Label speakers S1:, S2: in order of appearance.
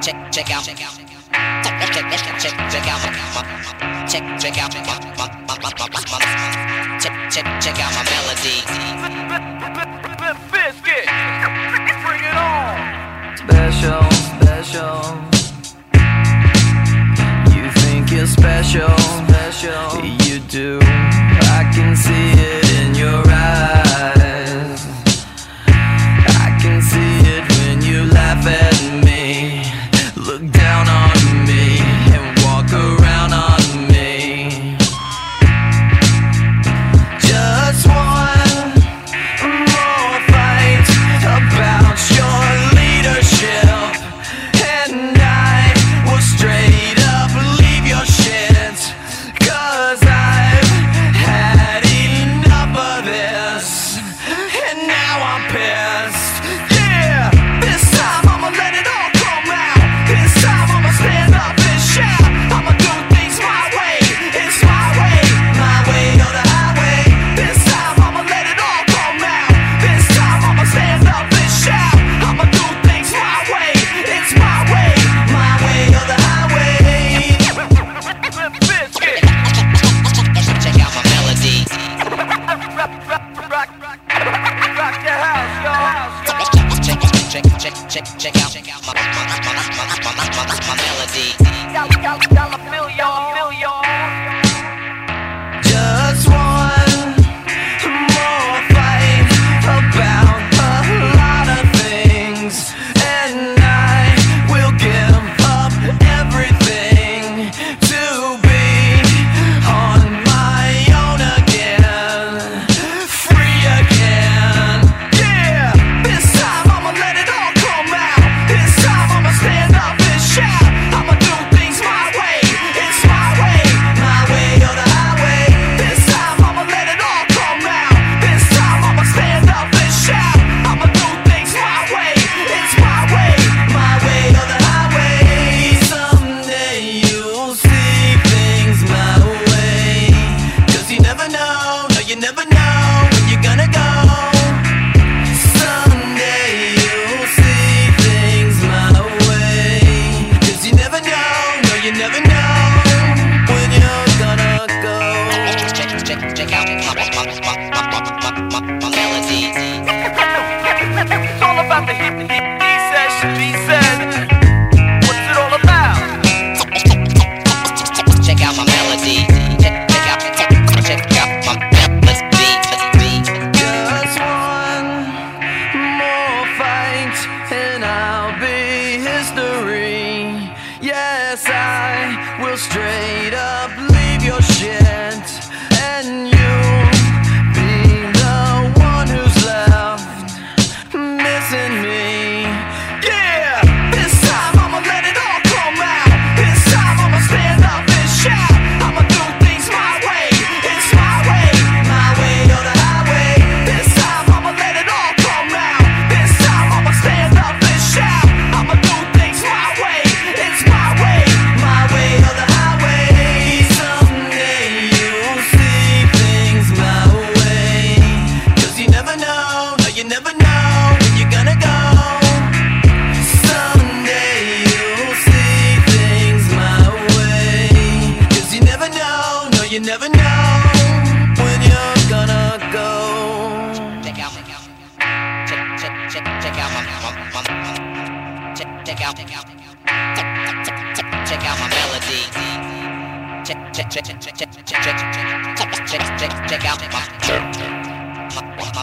S1: check out check out my melody.
S2: Biscuit, bring it on.
S3: Special, special. You think you're special, special. You do. I can see it in your eyes. I can see it when you laugh at me, look down on me, and walk around on me. Just one more fight about your leadership, and I will straight up leave your shit, 'cause I've had enough of this, and now I'm pissed. Yeah, this time I'ma let it all come out. This time I'ma stand up and shout. I'ma do things my way. It's my way or the highway. This time I'ma let it all come out. This time I'ma stand up and shout. I'ma do things my way. It's my way or the highway.
S2: Biscuit,
S1: Check out my melody.
S2: rock the house, yo.
S1: Check out my melody.
S2: Dollar million.
S3: Just one more fight about a lot of things, and I will give up everything to be on my own again, free again. Yeah, this time I'ma let it all come out. This time I'ma stand up and shout. I'ma do things my way. It's my way or the highway. This time I'ma let it all come out. This time I'ma stand up and shout. I'ma do things my way. It's my way or the highway. Someday you'll see things my way, 'cause you never know, no you never know when you're gonna go. Someday you'll see things my way, 'cause you never know, no you never know when you're gonna go.
S1: Check out my melody.
S2: It's all about the hip. He said, she said. What's it all about?
S1: Check out my melody. Check out my melody.
S3: Just one more fight and I'll be history. Yes, I will straight up leave your shit, and you'll be the one who's left missing me. Yeah, this time I'ma let it all come out. This time I'ma stand up and shout. I'ma do things my way. It's my way or the highway. This time I'ma let it all come out. This time I'ma stand up and shout. I'ma do things my way. It's my way or the highway. Someday you'll see things my way, 'cause you never know, no you never know when you're gonna go. Someday you'll see things my way, 'cause you never know, no you never know when you're gonna go.
S1: Check out my melody. Check out my